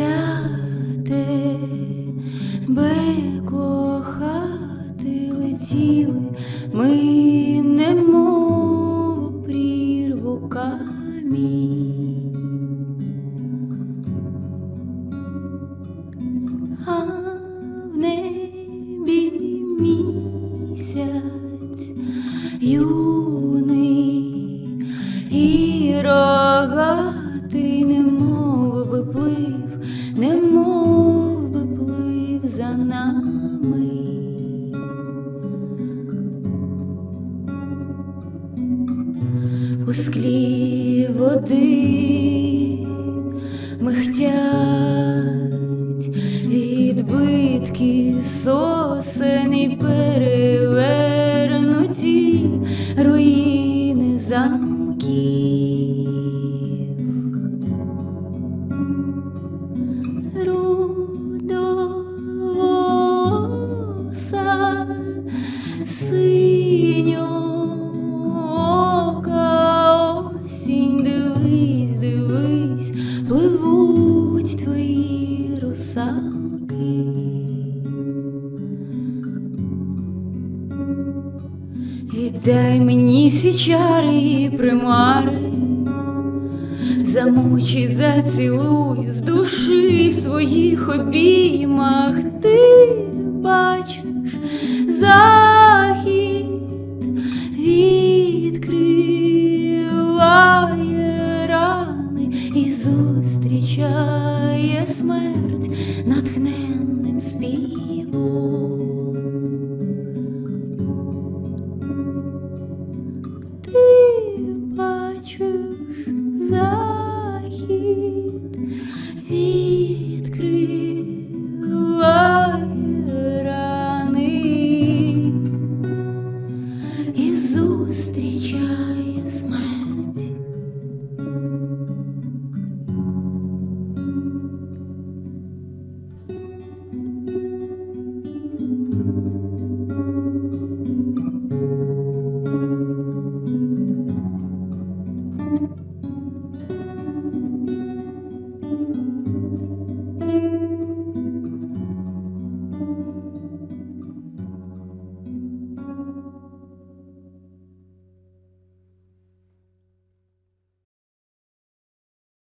тебе кохати летіли ми, немов прірву камінь, а в небі місяць юний і рогатий, немов би плив, немов би плив за нами. У склі води михтять відбитки сосен і перевернуті руїни замків. Рудоволоса, синьоока осінь, дивись, дивись, пливуть твої русалки. Віддай мені всі чари і примари, замучи, зацілуй, з душі в своїх обіймах. Ти бачиш захід, відкриває рани і зустрічає смерть натхненним співом. Ти бачиш захід, відкриває рани і зустрічає смерть.